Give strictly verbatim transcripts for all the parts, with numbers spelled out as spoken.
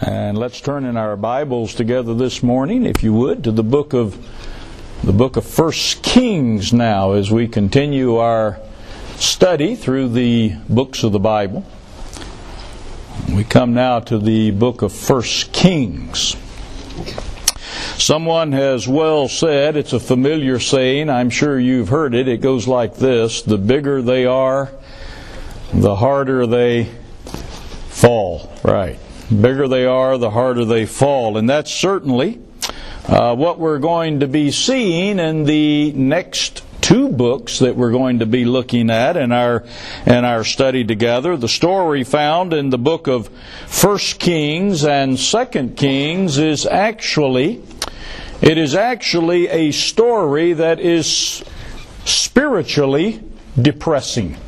And let's turn in our Bibles together this morning, if you would, to the book of the book of First Kings now, as we continue our study through the books of the Bible. We come now to the book of First Kings. Someone has well said, it's a familiar saying, I'm sure you've heard it, it goes like this: the bigger they are, the harder they fall. Right. Bigger they are, the harder they fall. And that's certainly uh, what we're going to be seeing in the next two books that we're going to be looking at in our in our study together. The story found in the book of First Kings and Second Kings is actually it is actually a story that is spiritually depressing.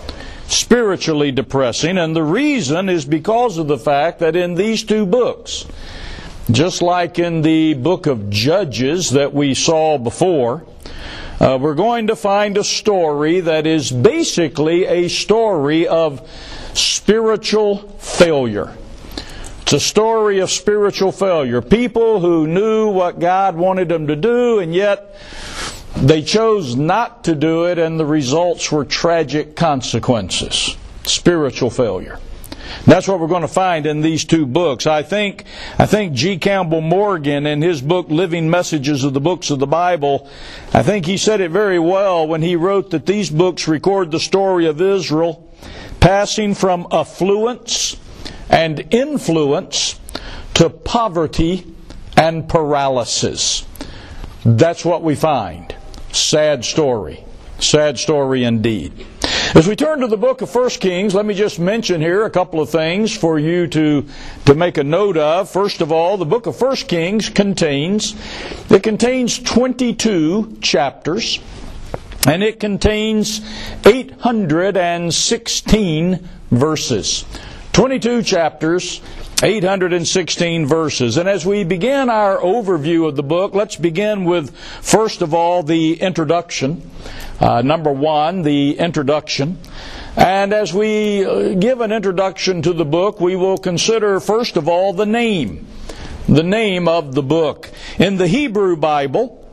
Spiritually depressing, and the reason is because of the fact that in these two books, just like in the book of Judges that we saw before, uh, we're going to find a story that is basically a story of spiritual failure. It's a story of spiritual failure. People who knew what God wanted them to do, and yet they chose not to do it, and the results were tragic consequences. Spiritual failure. That's what we're going to find in these two books. I think I think G. Campbell Morgan, in his book Living Messages of the Books of the Bible, I think he said it very well when he wrote that these books record the story of Israel passing from affluence and influence to poverty and paralysis. That's what we find. Sad story. Sad story indeed. As we turn to the book of First Kings, let me just mention here a couple of things for you to, to make a note of. First of all, the book of First Kings contains, it contains twenty-two chapters, and it contains eight hundred sixteen verses. twenty-two chapters, eight hundred sixteen verses. And as we begin our overview of the book, let's begin with, first of all, the introduction. Uh, number one, the introduction. And as we give an introduction to the book, we will consider, first of all, the name. The name of the book. In the Hebrew Bible,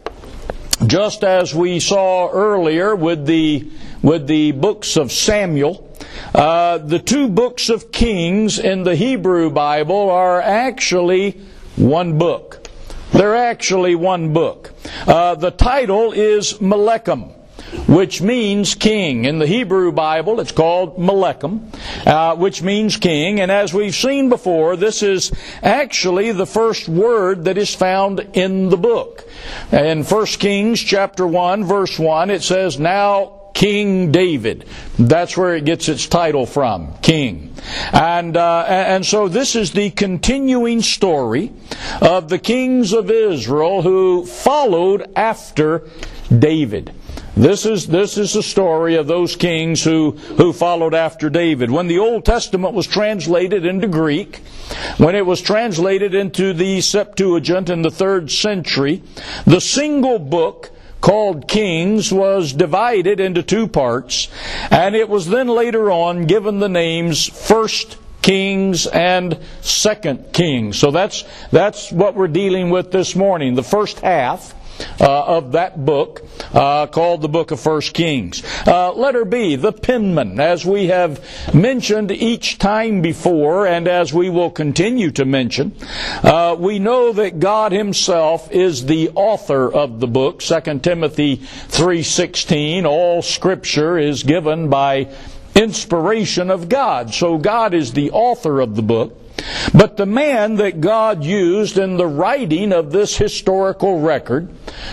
just as we saw earlier with the, with the books of Samuel, Uh, the two books of Kings in the Hebrew Bible are actually one book. They're actually one book. Uh, the title is Melechem, which means king. In the Hebrew Bible, it's called Melechem, uh, which means king. And as we've seen before, this is actually the first word that is found in the book. In First Kings chapter one, verse one, it says, "Now King David." That's where it gets its title from, king. And uh, and so this is the continuing story of the kings of Israel who followed after David. This is this is the story of those kings who, who followed after David. When the Old Testament was translated into Greek, when it was translated into the Septuagint in the third century, the single book called Kings was divided into two parts, and it was then later on given the names First Kings and Second Kings. So that's that's what we're dealing with this morning, the first half uh, of that book uh, called the book of First Kings. Uh, letter B, the penman, as we have mentioned each time before, and as we will continue to mention, uh, we know that God Himself is the author of the book. Second Timothy three sixteen, all Scripture is given by inspiration of God. So God is the author of the book. But the man that God used in the writing of this historical record,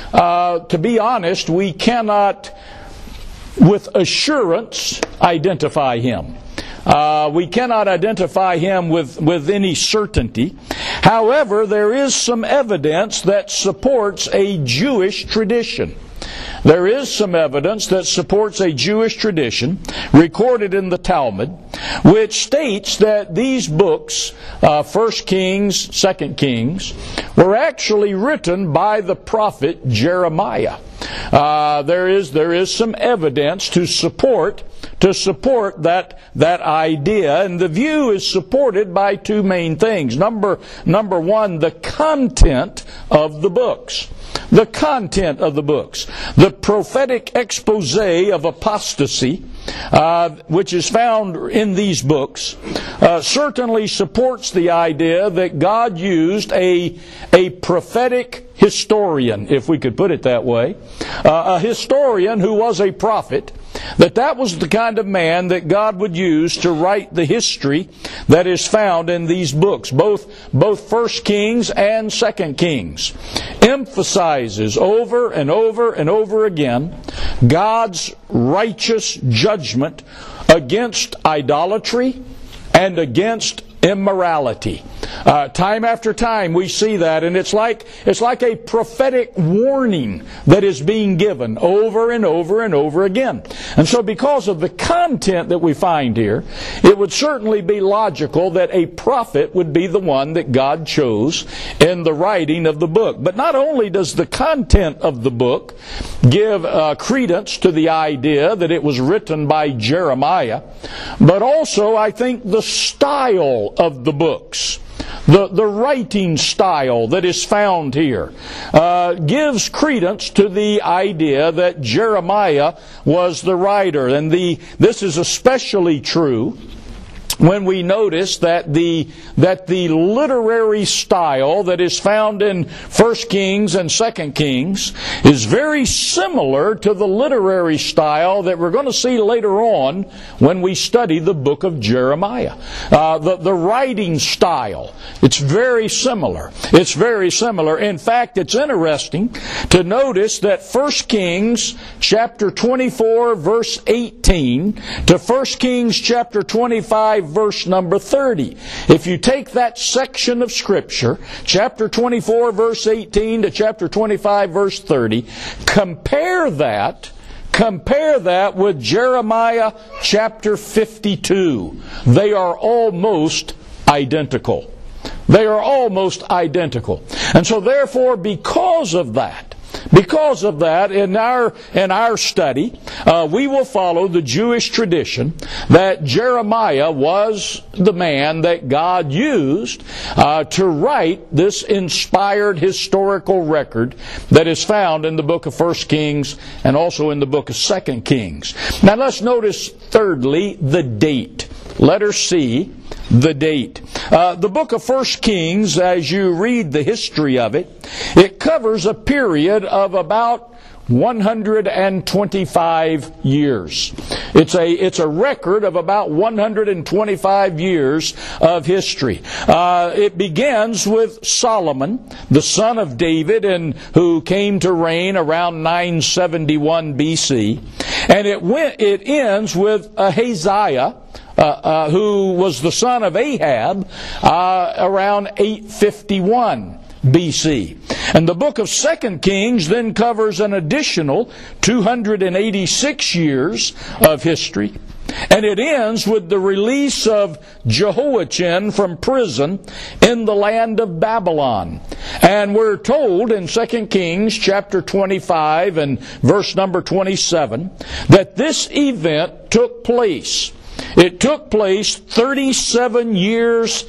uh, to be honest, we cannot with assurance identify him. Uh, we cannot identify him with, with any certainty. However, there is some evidence that supports a Jewish tradition. There is some evidence that supports a Jewish tradition recorded in the Talmud, which states that these books, uh, First Kings, Second Kings, were actually written by the prophet Jeremiah. Uh, there is there is some evidence to support to support that, that idea. And the view is supported by two main things. Number, number one, the content of the books. The content of the books. The prophetic expose of apostasy, uh, which is found in these books, uh, certainly supports the idea that God used a, a prophetic historian, if we could put it that way, uh, a historian who was a prophet, that that was the kind of man that God would use to write the history that is found in these books, both both First Kings and Second Kings. Emphasizes over and over and over again God's righteous judgment against idolatry and against immorality. Uh, time after time we see that, and it's like it's like a prophetic warning that is being given over and over and over again. And so because of the content that we find here, it would certainly be logical that a prophet would be the one that God chose in the writing of the book. But not only does the content of the book give uh, credence to the idea that it was written by Jeremiah, but also I think the style of the books, the, the writing style that is found here, uh, gives credence to the idea that Jeremiah was the writer. And the this is especially true when we notice that the that the literary style that is found in First Kings and Second Kings is very similar to the literary style that we're going to see later on when we study the book of Jeremiah. Uh, the, the writing style, it's very similar. It's very similar. In fact, it's interesting to notice that First Kings chapter twenty-four verse eighteen to First Kings chapter twenty-five verse number thirty. If you take that section of Scripture, chapter twenty-four verse eighteen to chapter twenty-five verse thirty, compare that, compare that with Jeremiah chapter fifty-two. They are almost identical. They are almost identical. And so therefore, because of that, Because of that, in our in our study, uh, we will follow the Jewish tradition that Jeremiah was the man that God used uh, to write this inspired historical record that is found in the book of First Kings and also in the book of Second Kings. Now let's notice, thirdly, the date. Letter C, the date. Uh, the book of First Kings, as you read the history of it, it covers a period of about one hundred twenty-five years. It's a it's a record of about one hundred twenty-five years of history. Uh, it begins with Solomon, the son of David, and who came to reign around nine seventy-one B C, and it went it ends with Ahaziah, Uh, uh, who was the son of Ahab, uh, around eight fifty-one B C. And the book of Second Kings then covers an additional two hundred eighty-six years of history. And it ends with the release of Jehoiachin from prison in the land of Babylon. And we're told in Second Kings chapter twenty-five and verse number twenty-seven that this event took place. It took place thirty-seven years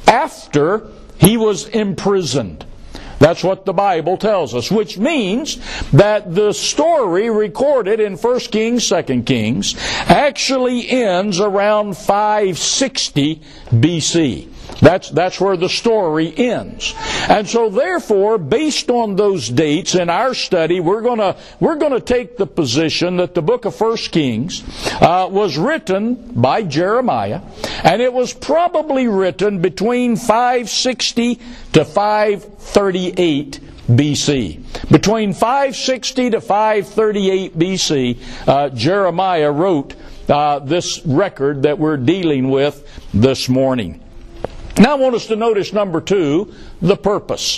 after he was imprisoned. That's what the Bible tells us, which means that the story recorded in First Kings, Second Kings actually ends around five sixty B C. That's, that's where the story ends. And so therefore, based on those dates in our study, we're gonna, we're gonna take the position that the book of First Kings uh, was written by Jeremiah, and it was probably written between five sixty to five thirty-eight B C. Between five sixty to five thirty-eight B C, uh, Jeremiah wrote uh, this record that we're dealing with this morning. Now I want us to notice, number two, the purpose.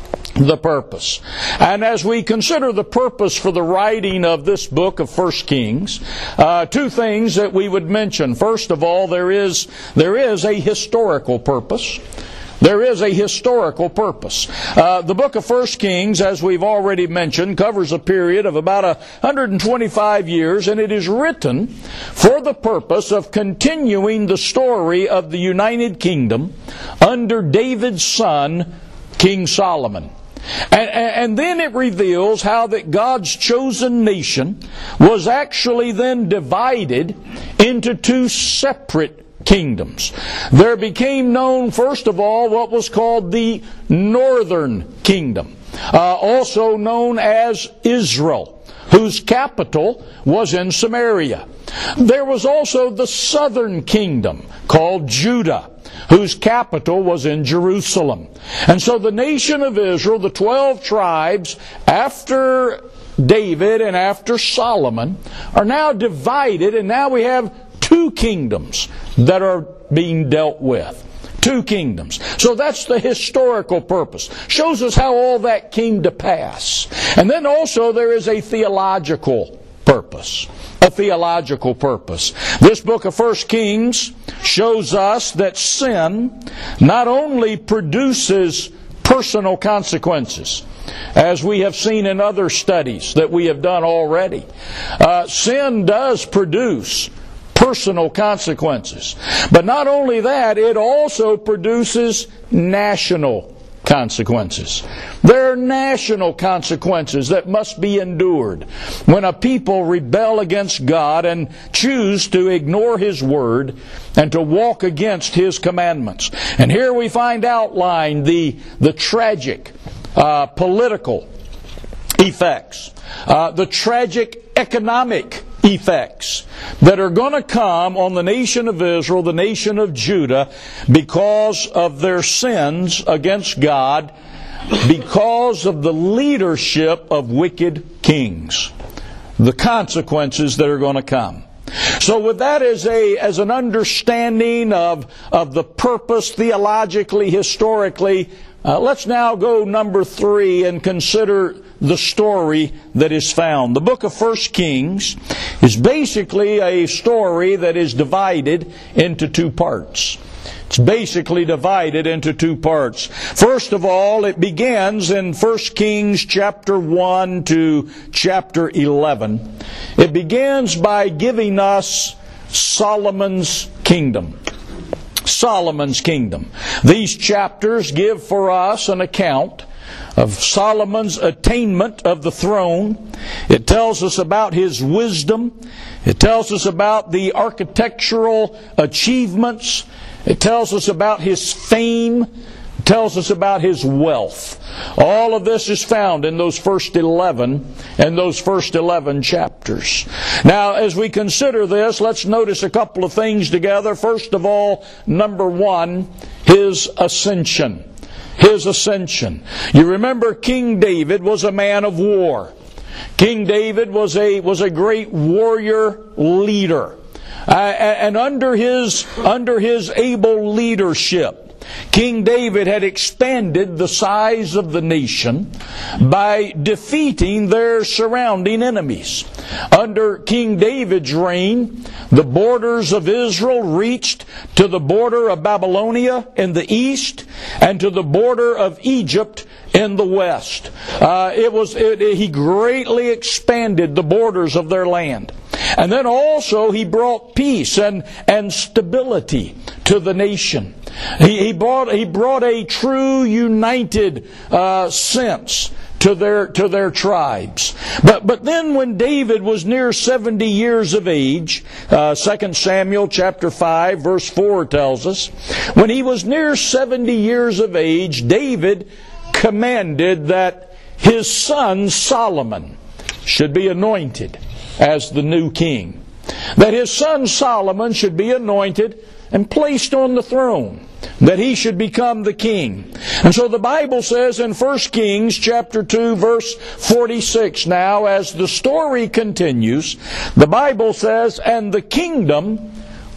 The purpose. And as we consider the purpose for the writing of this book of First Kings, uh, two things that we would mention. First of all, there is, there is a historical purpose. There is a historical purpose. Uh, the book of First Kings, as we've already mentioned, covers a period of about one hundred twenty-five years, and it is written for the purpose of continuing the story of the United Kingdom under David's son, King Solomon. And, and then it reveals how that God's chosen nation was actually then divided into two separate kingdoms. There became known, first of all, what was called the Northern Kingdom, uh, also known as Israel, whose capital was in Samaria. There was also the Southern Kingdom, called Judah, whose capital was in Jerusalem. And so the nation of Israel, the twelve tribes, after David and after Solomon, are now divided, and now we have two kingdoms that are being dealt with. Two kingdoms. So that's the historical purpose. Shows us how all that came to pass. And then also there is a theological purpose. A theological purpose. This book of First Kings shows us that sin not only produces personal consequences, as we have seen in other studies that we have done already. Uh, sin does produce personal consequences. But not only that, it also produces national consequences. There are national consequences that must be endured when a people rebel against God and choose to ignore His Word and to walk against His commandments. And here we find outlined the, the tragic uh, political effects, uh, the tragic economic effects that are going to come on the nation of Israel, the nation of Judah, because of their sins against God, because of the leadership of wicked kings. The consequences that are going to come. So with that as a as an understanding of, of the purpose theologically, historically, uh, let's now go number three and consider the story that is found. The book of First Kings is basically a story that is divided into two parts. It's basically divided into two parts. First of all, it begins in First Kings chapter one to chapter eleven. It begins by giving us Solomon's kingdom. Solomon's kingdom. These chapters give for us an account of Solomon's attainment of the throne. It tells us about his wisdom. It tells us about the architectural achievements. It tells us about his fame. It tells us about his wealth. All of this is found in those first eleven and those first eleven chapters. Now, as we consider this, let's notice a couple of things together. First of all, number one, his ascension. His ascension. You remember King David was a man of war. King David was a was a great warrior leader. Uh, and under his under his able leadership, King David had expanded the size of the nation by defeating their surrounding enemies. Under King David's reign, the borders of Israel reached to the border of Babylonia in the east and to the border of Egypt in the west. Uh, it was it, it, he greatly expanded the borders of their land. And then also he brought peace and, and stability to the nation. He, he, brought, he brought a true united uh, sense to their to their tribes. But but then when David was near seventy years of age, uh, Second Samuel chapter five verse four tells us, when he was near seventy years of age, David commanded that his son Solomon should be anointed as the new king. That his son Solomon should be anointed and placed on the throne, that he should become the king. And so the Bible says in First Kings chapter two verse forty-six, now as the story continues, the Bible says, and the kingdom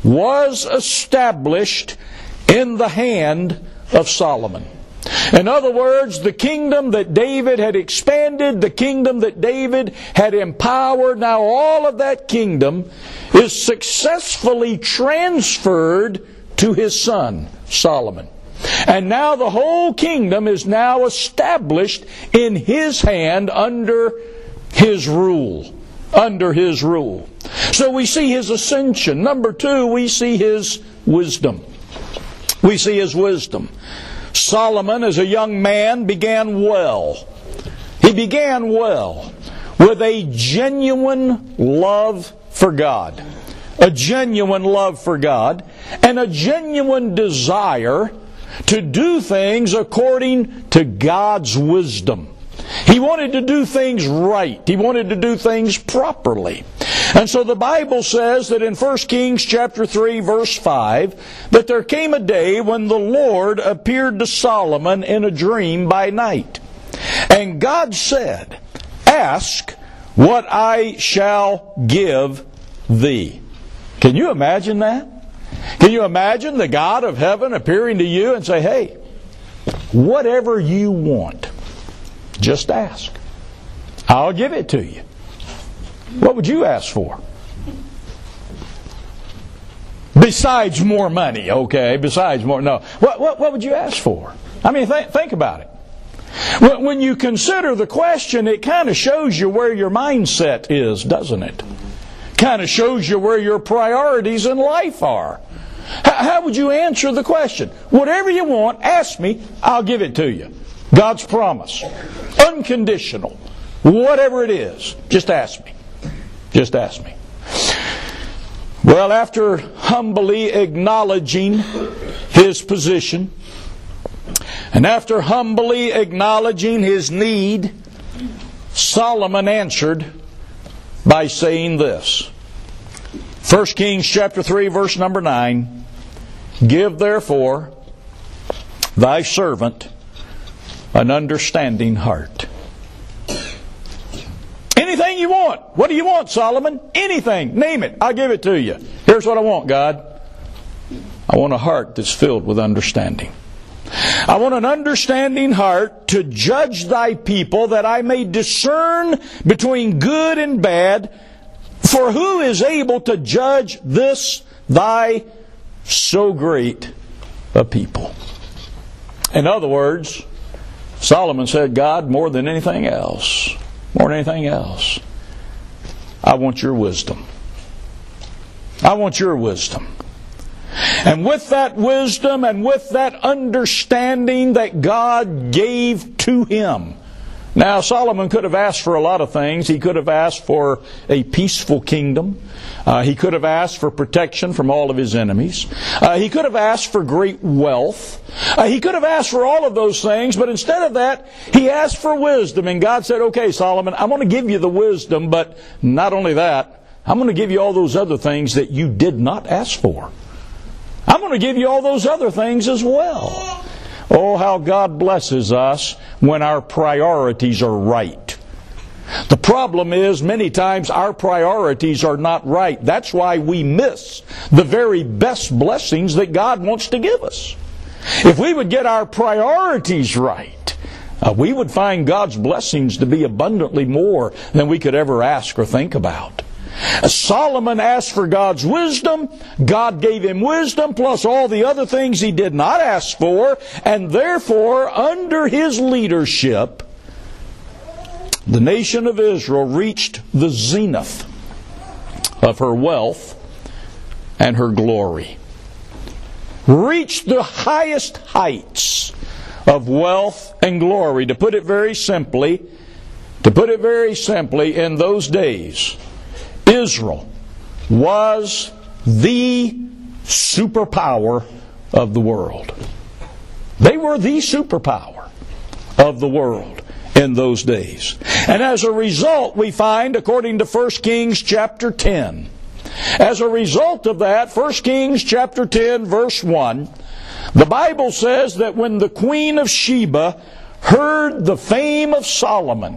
was established in the hand of Solomon. In other words, the kingdom that David had expanded, the kingdom that David had empowered, now all of that kingdom is successfully transferred to his son, Solomon. And now the whole kingdom is now established in his hand under his rule. Under his rule. So we see his ascension. Number two, we see his wisdom. We see his wisdom. Solomon, as a young man, began well. He began well with a genuine love for God. A genuine love for God. And a genuine desire to do things according to God's wisdom. He wanted to do things right. He wanted to do things properly. And so the Bible says that in First Kings chapter three verse five, that there came a day when the Lord appeared to Solomon in a dream by night. And God said, "Ask what I shall give thee." Can you imagine that? Can you imagine the God of heaven appearing to you and say, "Hey, whatever you want, just ask. I'll give it to you." What would you ask for? Besides more money, okay? Besides more, no. What, what, what would you ask for? I mean, th- think about it. When, when you consider the question, it kind of shows you where your mindset is, doesn't it? Kind of shows you where your priorities in life are. How, how would you answer the question? Whatever you want, ask me, I'll give it to you. God's promise. Unconditional. Whatever it is, just ask me. Just ask me. Well, after humbly acknowledging his position, and after humbly acknowledging his need, Solomon answered by saying this. First Kings chapter three verse number nine, "Give therefore thy servant an understanding heart." Anything you want. What do you want, Solomon? Anything. Name it. I'll give it to you. Here's what I want, God. I want a heart that's filled with understanding. I want an understanding heart to judge thy people, that I may discern between good and bad. For who is able to judge this thy so great a people? In other words, Solomon said, "God, more than anything else, more than anything else, I want your wisdom. I want your wisdom." And with that wisdom and with that understanding that God gave to him. Now, Solomon could have asked for a lot of things. He could have asked for a peaceful kingdom. Uh, he could have asked for protection from all of his enemies. Uh, he could have asked for great wealth. Uh, he could have asked for all of those things, but instead of that, he asked for wisdom. And God said, "Okay, Solomon, I'm going to give you the wisdom, but not only that, I'm going to give you all those other things that you did not ask for. I'm going to give you all those other things as well." Oh, how God blesses us when our priorities are right. The problem is, many times our priorities are not right. That's why we miss the very best blessings that God wants to give us. If we would get our priorities right, uh, we would find God's blessings to be abundantly more than we could ever ask or think about. Solomon asked for God's wisdom. God gave him wisdom plus all the other things he did not ask for. And therefore, under his leadership, the nation of Israel reached the zenith of her wealth and her glory. Reached the highest heights of wealth and glory. To put it very simply, to put it very simply, in those days, Israel was the superpower of the world. They were the superpower of the world in those days. And as a result, we find, according to First Kings chapter ten, as a result of that, First Kings chapter ten verse one, the Bible says that when the Queen of Sheba heard the fame of Solomon,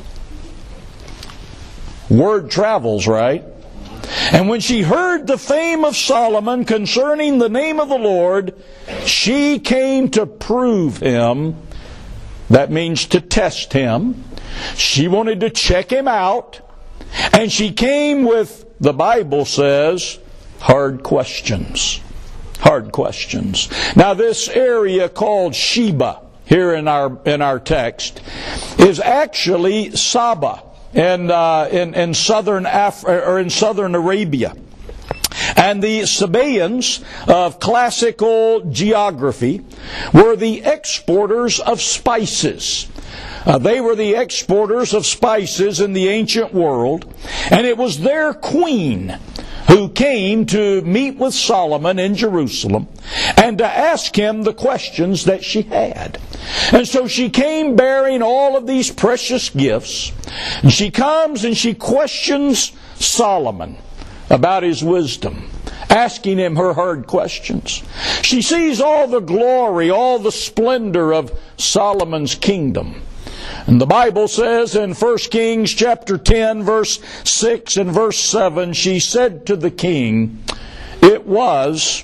word travels, right? And when she heard the fame of Solomon concerning the name of the Lord, she came to prove him. That means to test him. She wanted to check him out. And she came with, the Bible says, hard questions. Hard questions. Now this area called Sheba, here in our in our text, is actually Saba in uh, in, in southern Af- or in southern Arabia. And the Sabaeans of classical geography were the exporters of spices. Uh, they were the exporters of spices in the ancient world, and it was their queen who came to meet with Solomon in Jerusalem and to ask him the questions that she had. And so she came bearing all of these precious gifts, and she comes and she questions Solomon about his wisdom, asking him her hard questions. She sees all the glory, all the splendor of Solomon's kingdom. And the Bible says in First Kings chapter ten, verse six and verse seven, she said to the king, "It was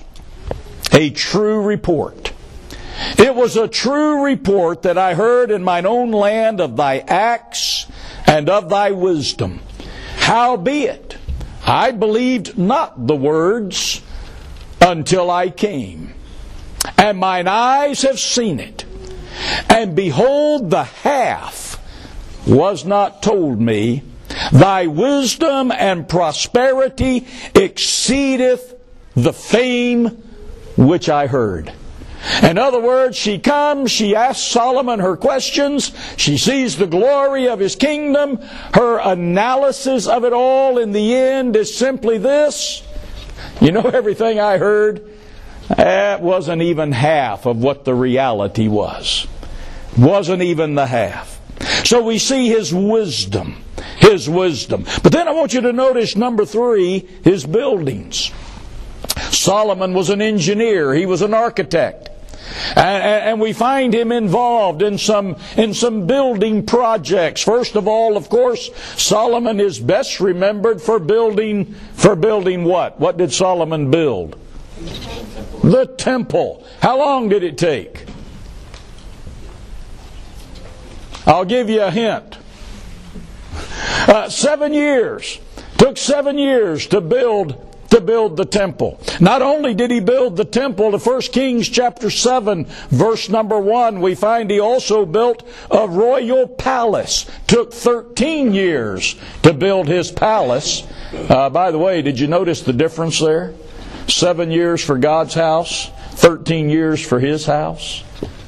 a true report. It was a true report that I heard in mine own land of thy acts and of thy wisdom. Howbeit, I believed not the words until I came, and mine eyes have seen it. And behold, the half was not told me. Thy wisdom and prosperity exceedeth the fame which I heard." In other words, she comes, she asks Solomon her questions, she sees the glory of his kingdom. Her analysis of it all in the end is simply this: you know, everything I heard, that wasn't even half of what the reality was. Wasn't even the half. So we see his wisdom. His wisdom. But then I want you to notice number three, his buildings. Solomon was an engineer. He was an architect. And, and we find him involved in some in some building projects. First of all, of course, Solomon is best remembered for building for building what? What did Solomon build? The temple. How long did it take? I'll give you a hint. Uh, seven years. Took seven years to build to build the temple. Not only did he build the temple, to First Kings chapter seven, verse number one, we find he also built a royal palace. Took thirteen years to build his palace. Uh, by the way, did you notice the difference there? Seven years for God's house, thirteen years for his house.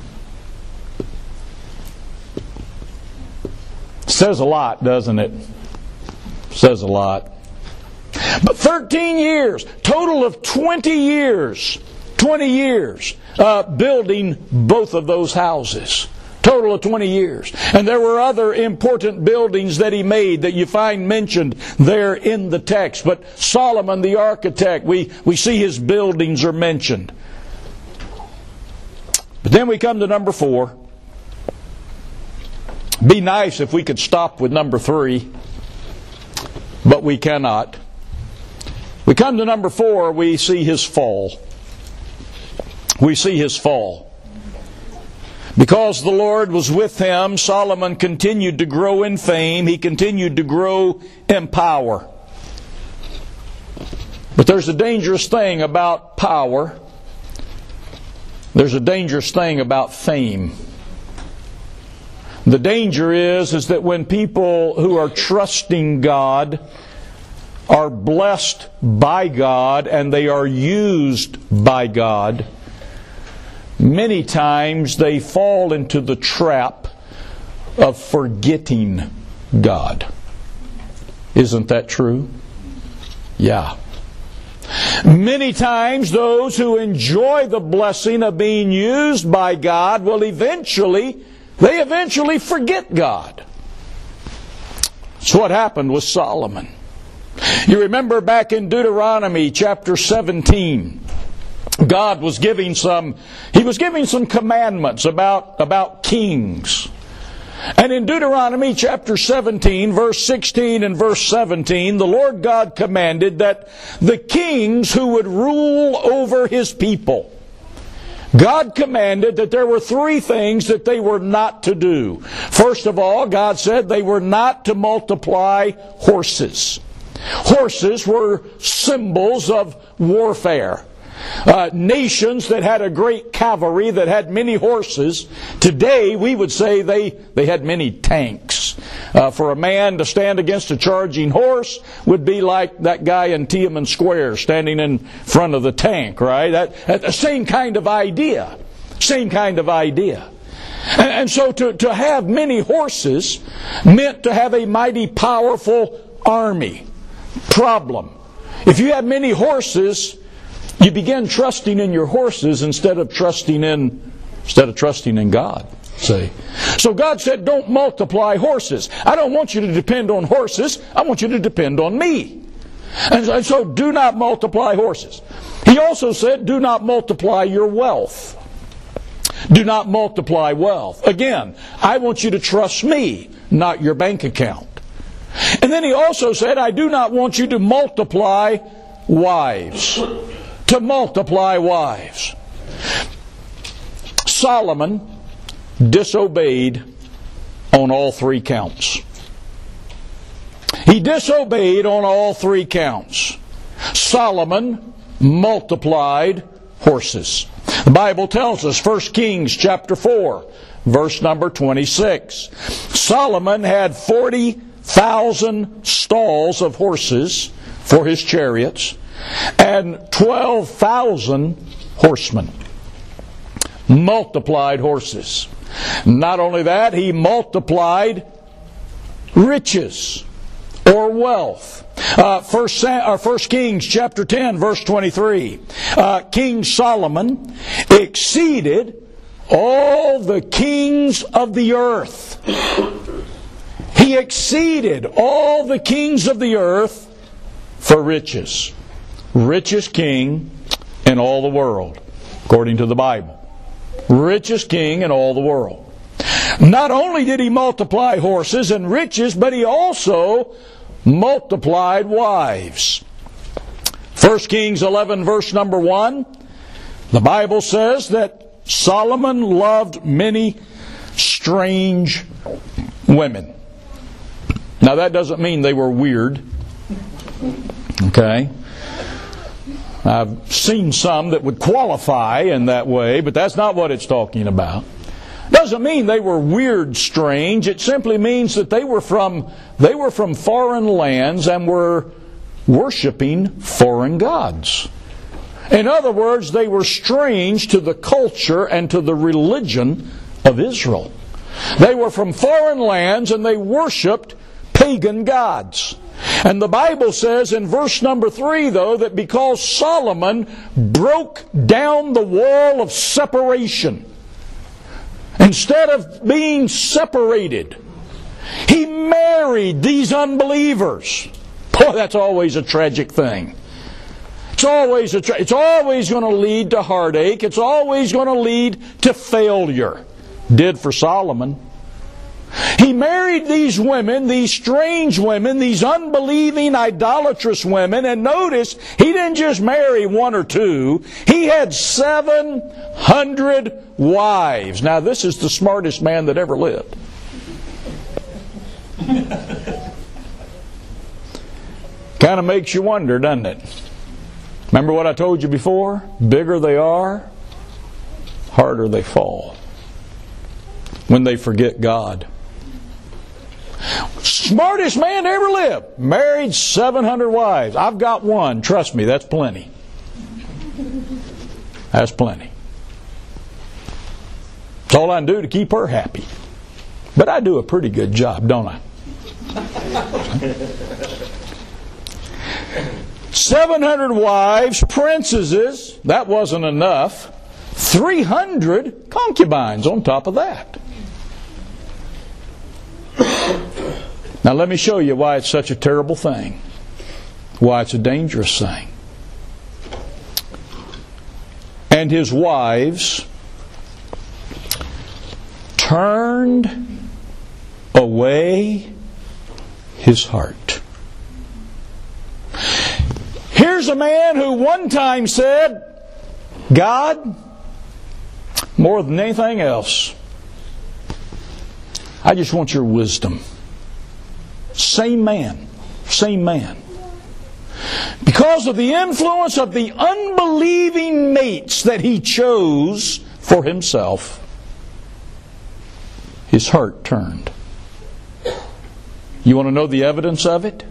Says a lot, doesn't it? Says a lot. But thirteen years, total of twenty years, twenty years uh, building both of those houses. Total of twenty years. And there were other important buildings that he made that you find mentioned there in the text. But Solomon the architect, we, we see his buildings are mentioned. But then we come to number four. Be nice if we could stop with number three, but we cannot. We come to number four, we see his fall. We see his fall. Because the Lord was with him, Solomon continued to grow in fame. He continued to grow in power. But there's a dangerous thing about power. There's a dangerous thing about fame. The danger is, is that when people who are trusting God are blessed by God and they are used by God, many times they fall into the trap of forgetting God. Isn't that true? Yeah. Many times those who enjoy the blessing of being used by God will eventually, they eventually forget God. That's what happened with Solomon. You remember back in Deuteronomy chapter seventeen, God was giving some, He was giving some commandments about, about kings. And in Deuteronomy chapter seventeen, verse sixteen and verse seventeen, the Lord God commanded that the kings who would rule over His people, God commanded that there were three things that they were not to do. First of all, God said they were not to multiply horses. Horses were symbols of warfare. Uh, nations that had a great cavalry, that had many horses. Today, we would say they, they had many tanks. Uh, for a man to stand against a charging horse would be like that guy in Tiananmen Square standing in front of the tank, right? That, that the same kind of idea. Same kind of idea. And, and so to, to have many horses meant to have a mighty powerful army. Problem. If you have many horses, you begin trusting in your horses instead of trusting in instead of trusting in God. See? So God said, don't multiply horses. I don't want you to depend on horses. I want you to depend on me. And, and so do not multiply horses. He also said, do not multiply your wealth. Do not multiply wealth. Again, I want you to trust me, not your bank account. And then he also said, I do not want you to multiply wives. To multiply wives. Solomon disobeyed on all three counts. He disobeyed on all three counts. Solomon multiplied horses. The Bible tells us, First Kings chapter four, verse number twenty-six. Solomon had forty thousand stalls of horses for his chariots, and twelve thousand horsemen. Multiplied horses. Not only that, he multiplied riches or wealth. Uh, First, uh, First Kings chapter ten, verse twenty-three. Uh, King Solomon exceeded all the kings of the earth. He exceeded all the kings of the earth for riches. Richest king in all the world, according to the Bible. Richest king in all the world. Not only did he multiply horses and riches, but he also multiplied wives. First Kings eleven, verse number one, the Bible says that Solomon loved many strange women. Now that doesn't mean they were weird. Okay? I've seen some that would qualify in that way, but that's not what it's talking about. Doesn't mean they were weird, strange. It simply means that they were from they were from foreign lands and were worshiping foreign gods. In other words, they were strange to the culture and to the religion of Israel. They were from foreign lands and they worshiped pagan gods. And the Bible says in verse number three, though, that because Solomon broke down the wall of separation, instead of being separated, he married these unbelievers. Boy, that's always a tragic thing. It's always a tra- it's always going to lead to heartache. It's always going to lead to failure. Did for Solomon. He married these women, these strange women, these unbelieving, idolatrous women, and notice, he didn't just marry one or two. He had seven hundred wives. Now, this is the smartest man that ever lived. Kind of makes you wonder, doesn't it? Remember what I told you before? Bigger they are, harder they fall when they forget God. Smartest man to ever live. Married seven hundred wives. I've got one. Trust me, that's plenty. That's plenty. It's all I can do to keep her happy. But I do a pretty good job, don't I? seven hundred wives, princesses. That wasn't enough. three hundred concubines on top of that. Now let me show you why it's such a terrible thing. Why it's a dangerous thing. And his wives turned away his heart. Here's a man who one time said, God, more than anything else, I just want your wisdom. Same man. Same man. Because of the influence of the unbelieving mates that he chose for himself, his heart turned. You want to know the evidence of it?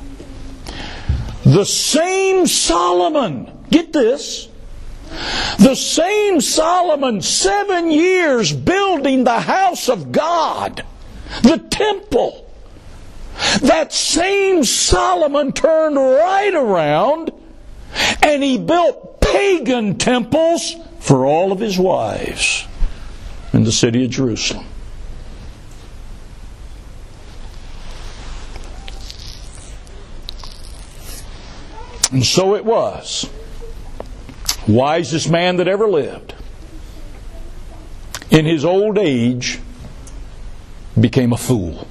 The same Solomon, get this, the same Solomon, seven years building the house of God, the temple, that same Solomon turned right around and he built pagan temples for all of his wives in the city of Jerusalem. And so it was. Wisest man that ever lived, in his old age, became a fool.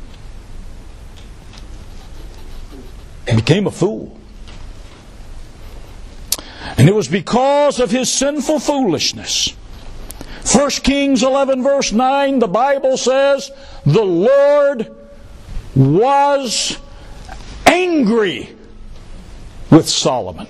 Became a fool. And it was because of his sinful foolishness. First Kings eleven verse nine, the Bible says, the Lord was angry with Solomon.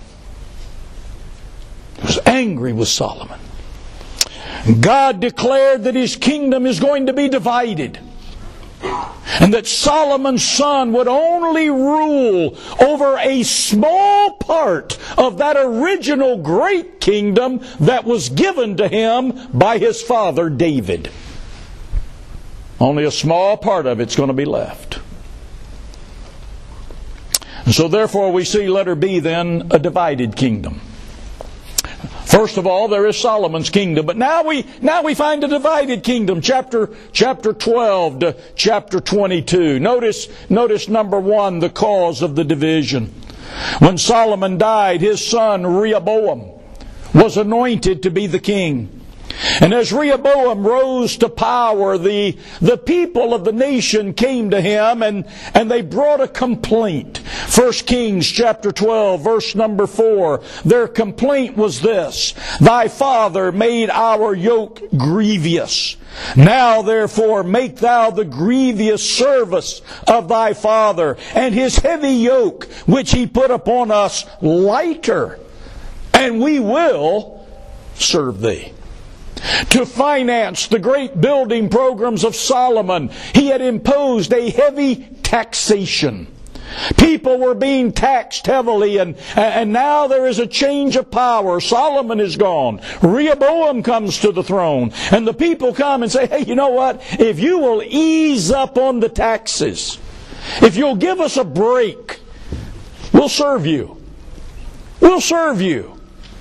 He was angry with Solomon. God declared that his kingdom is going to be divided, and that Solomon's son would only rule over a small part of that original great kingdom that was given to him by his father David. Only a small part of it's going to be left. And so therefore we see, letter B then, a divided kingdom. First of all, there is Solomon's kingdom, but now we now we find a divided kingdom. Chapter chapter twelve to chapter twenty-two. Notice notice number one, the cause of the division. When Solomon died, his son Rehoboam was anointed to be the king. And as Rehoboam rose to power, the, the people of the nation came to him and, and they brought a complaint. First Kings chapter twelve, verse number four. Their complaint was this: Thy father made our yoke grievous. Now therefore make thou the grievous service of thy father, and his heavy yoke which he put upon us lighter, and we will serve thee. To finance the great building programs of Solomon, he had imposed a heavy taxation. People were being taxed heavily, and, and now there is a change of power. Solomon is gone. Rehoboam comes to the throne. And the people come and say, hey, you know what? If you will ease up on the taxes, if you'll give us a break, we'll serve you. We'll serve you.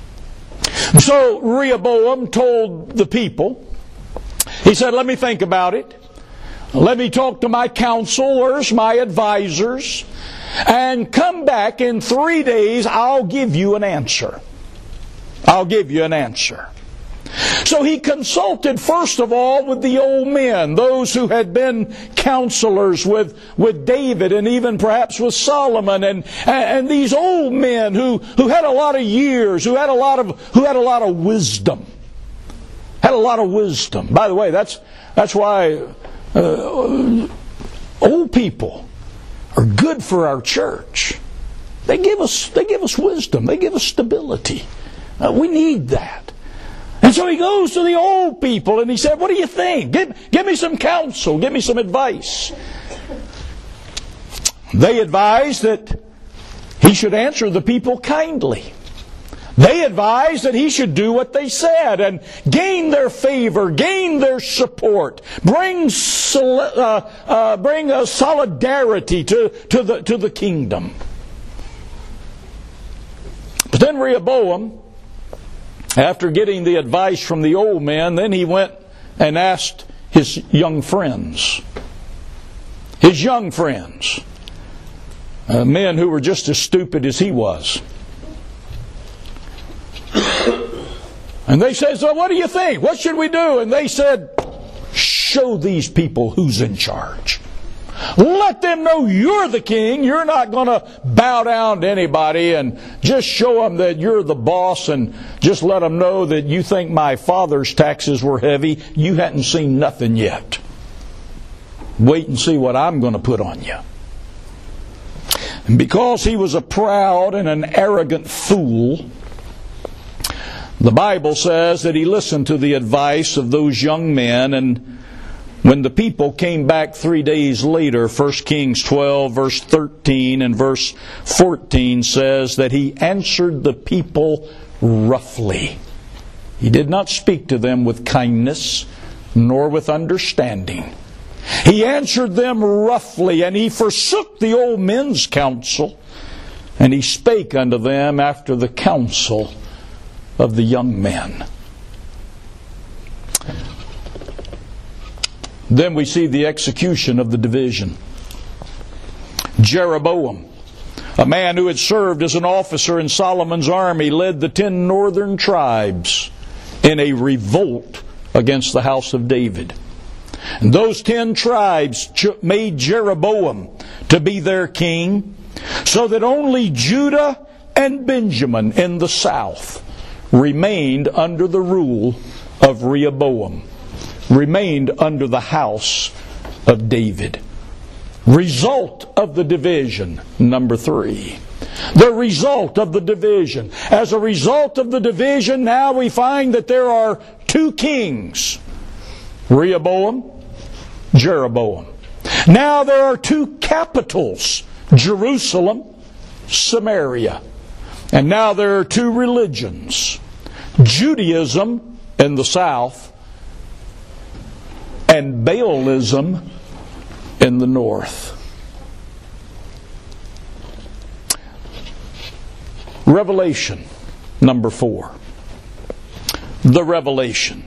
So Rehoboam told the people, he said, let me think about it. Let me talk to my counselors, my advisors, and come back in three days. I'll give you an answer. I'll give you an answer. So he consulted first of all with the old men, those who had been counselors with, with David and even perhaps with Solomon, and, and these old men who, who had a lot of years, who had a lot of who had a lot of wisdom. Had a lot of wisdom. By the way, that's that's why uh, old people are good for our church. They give us they give us wisdom. They give us stability. Uh, we need that. And so he goes to the old people and he said, what do you think? Give, give me some counsel. Give me some advice. They advised that he should answer the people kindly. They advised that he should do what they said and gain their favor, gain their support, bring sol- uh, uh, bring a solidarity to, to, the, to the kingdom. But then Rehoboam, after getting the advice from the old men, then he went and asked his young friends. His young friends. Uh, men who were just as stupid as he was. And they said, so what do you think? What should we do? And they said, show these people who's in charge. Let them know you're the king. You're not going to bow down to anybody, and just show them that you're the boss, and just let them know that you think my father's taxes were heavy. You hadn't seen nothing yet. Wait and see what I'm going to put on you. And because he was a proud and an arrogant fool, the Bible says that he listened to the advice of those young men, and when the people came back three days later, First Kings twelve, verse thirteen and verse fourteen says that he answered the people roughly. He did not speak to them with kindness, nor with understanding. He answered them roughly, and he forsook the old men's counsel, and he spake unto them after the counsel of the young men. Then we see the execution of the division. Jeroboam, a man who had served as an officer in Solomon's army, led the ten northern tribes in a revolt against the house of David. And those ten tribes made Jeroboam to be their king, so that only Judah and Benjamin in the south remained under the rule of Rehoboam, remained under the house of David. Result of the division, number three. The result of the division. As a result of the division, now we find that there are two kings, Rehoboam, Jeroboam. Now there are two capitals, Jerusalem, Samaria. And now there are two religions, Judaism in the south and Baalism in the north. Revelation, number four. The revelation.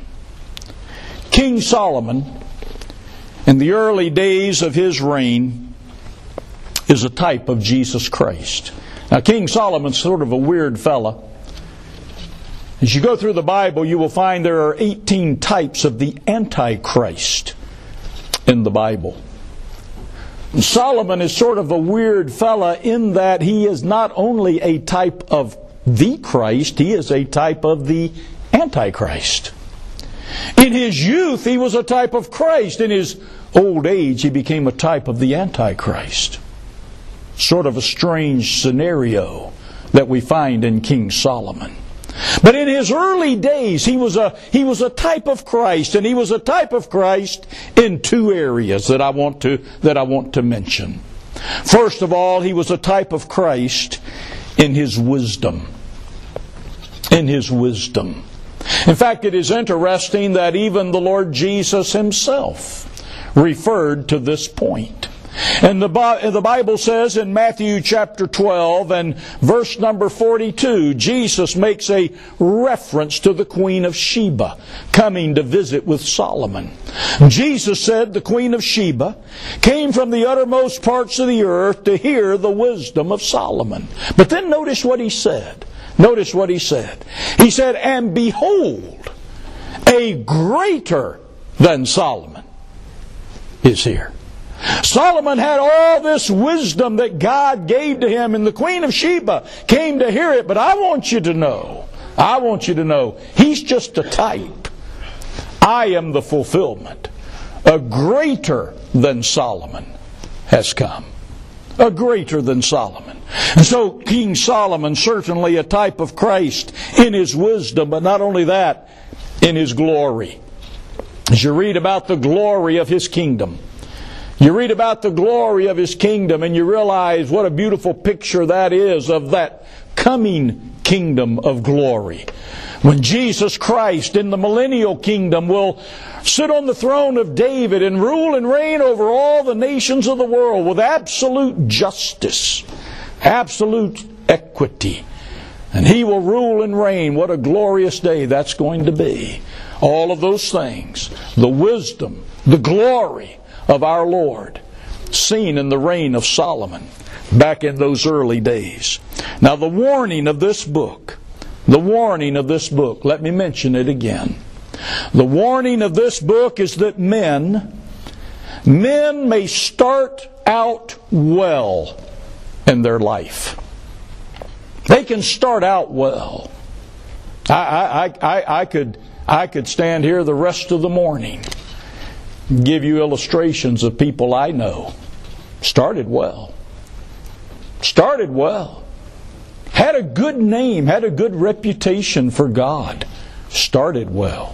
King Solomon, in the early days of his reign, is a type of Jesus Christ. Now, King Solomon's sort of a weird fella. As you go through the Bible, you will find there are eighteen types of the Antichrist in the Bible. And Solomon is sort of a weird fella in that he is not only a type of the Christ, he is a type of the Antichrist. In his youth, he was a type of Christ. In his old age, he became a type of the Antichrist. Sort of a strange scenario that we find in King Solomon. But in his early days, he was a he was a type of Christ, and he was a type of Christ in two areas that I want to that I want to mention. First of all, he was a type of Christ in his wisdom. In his wisdom. In fact, it is interesting that even the Lord Jesus himself referred to this point. And the, the Bible says in Matthew chapter twelve and verse number forty-two, Jesus makes a reference to the Queen of Sheba coming to visit with Solomon. Jesus said the Queen of Sheba came from the uttermost parts of the earth to hear the wisdom of Solomon. But then notice what he said. Notice what he said. He said, and behold, a greater than Solomon is here. Solomon had all this wisdom that God gave to him, and the Queen of Sheba came to hear it. But I want you to know, I want you to know, he's just a type. I am the fulfillment. A greater than Solomon has come. A greater than Solomon. And so King Solomon, certainly a type of Christ in his wisdom, but not only that, in his glory. As you read about the glory of his kingdom, you read about the glory of his kingdom, and you realize what a beautiful picture that is of that coming kingdom of glory. When Jesus Christ in the millennial kingdom will sit on the throne of David and rule and reign over all the nations of the world with absolute justice, absolute equity. And he will rule and reign. What a glorious day that's going to be. All of those things, the wisdom, the glory of our Lord, seen in the reign of Solomon back in those early days. Now the warning of this book, the warning of this book, let me mention it again. The warning of this book is that men, men may start out well in their life. They can start out well. I, I, I, I could, I could stand here the rest of the morning, give you illustrations of people I know started well. Started well. Had a good name, had a good reputation for God. Started well.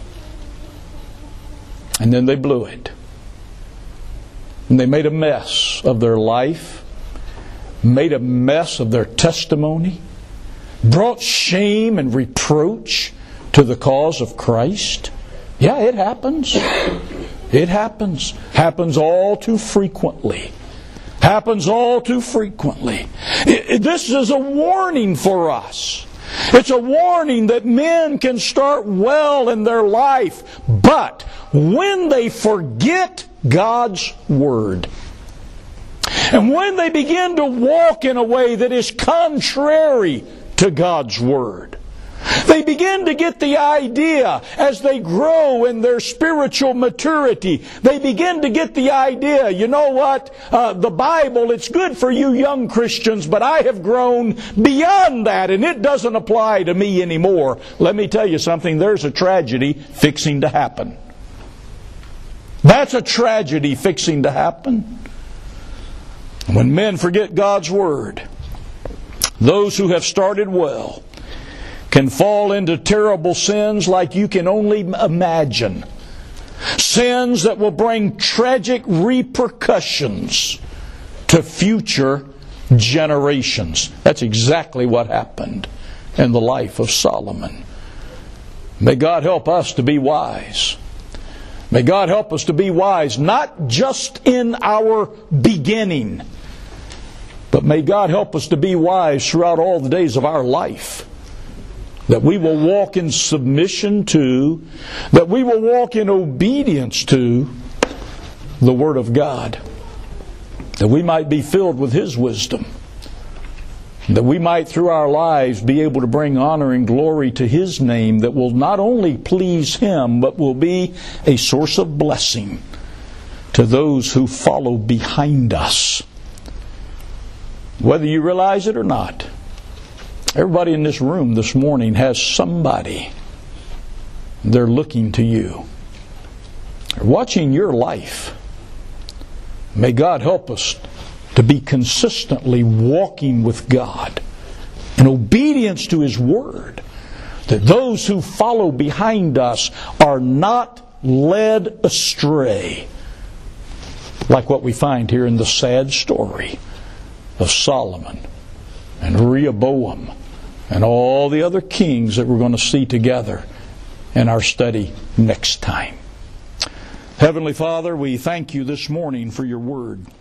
And then they blew it. And they made a mess of their life, made a mess of their testimony, brought shame and reproach to the cause of Christ. Yeah, it happens. It happens. Happens all too frequently. Happens all too frequently. It, it, this is a warning for us. It's a warning that men can start well in their life, but when they forget God's Word, and when they begin to walk in a way that is contrary to God's Word, they begin to get the idea as they grow in their spiritual maturity. They begin to get the idea, you know what, uh, the Bible, it's good for you young Christians, but I have grown beyond that and it doesn't apply to me anymore. Let me tell you something, there's a tragedy fixing to happen. That's a tragedy fixing to happen. When men forget God's Word, those who have started well can fall into terrible sins like you can only imagine. Sins that will bring tragic repercussions to future generations. That's exactly what happened in the life of Solomon. May God help us to be wise. May God help us to be wise, not just in our beginning, but may God help us to be wise throughout all the days of our life. That we will walk in submission to, that we will walk in obedience to the Word of God. That we might be filled with His wisdom. That we might through our lives be able to bring honor and glory to His name that will not only please Him, but will be a source of blessing to those who follow behind us. Whether you realize it or not, everybody in this room this morning has somebody they're looking to you. They're watching your life. May God help us to be consistently walking with God in obedience to His Word, that those who follow behind us are not led astray, like what we find here in the sad story of Solomon and Rehoboam and all the other kings that we're going to see together in our study next time. Heavenly Father, we thank You this morning for Your Word.